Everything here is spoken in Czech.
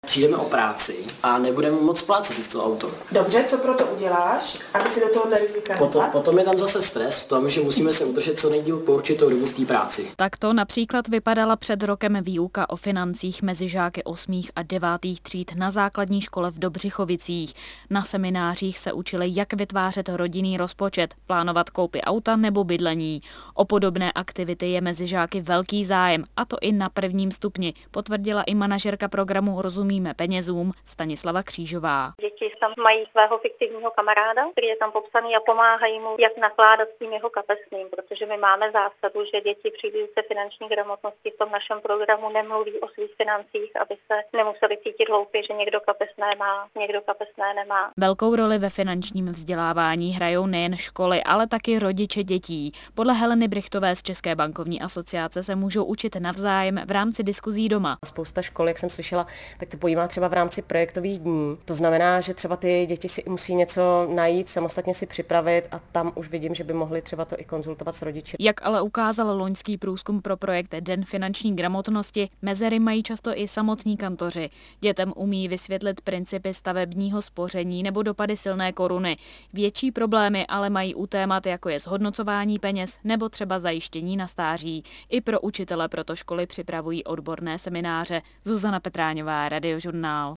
Přijdeme o práci a nebudeme moc splácet to auto. Dobře, co pro to uděláš, aby si do tohohle rizika nepadl? Potom je tam zase stres v tom, že musíme se udržet co nejdýl po určitou dobu v té práci. Takto například vypadala před rokem výuka o financích mezi žáky 8. a 9. tříd na základní škole v Dobřichovicích. Na seminářích se učili, jak vytvářet rodinný rozpočet, plánovat koupy auta nebo bydlení. O podobné aktivity je mezi žáky velký zájem, a to i na prvním stupni, potvrdila i manažerka programu Rozumíme penězům Stanislava Křížová. Děti tam mají svého fiktivního kamaráda, který je tam popsaný a pomáhají mu, jak nakládat s tím jeho kapesným, protože my máme zásadu, že děti při výuce finanční gramotnosti v tom našem programu nemluví o svých financích, aby se nemuseli cítit hloupě, že někdo kapesné má, někdo kapesné nemá. Velkou roli ve finančním vzdělávání hrajou nejen školy, ale taky rodiče dětí. Podle Heleny Brychtové z České bankovní asociace se můžou učit navzájem v rámci diskuzí doma. Spousta škol, jak jsem slyšela, tak to pojímá třeba v rámci projektových dní. To znamená, že třeba ty děti si musí něco najít, samostatně si připravit a tam už vidím, že by mohli třeba to i konzultovat s rodiči. Jak ale ukázal loňský průzkum pro projekt Den finanční gramotnosti, mezery mají často i samotní kantoři. Dětem umí vysvětlit principy stavebního spoření nebo dopady silné koruny. Větší problémy ale mají u témat, jako je zhodnocování peněz nebo třeba zajištění na stáří. I pro učitele proto školy připravují odborné semináře. Zuzana Petráňová, Radiožurnál.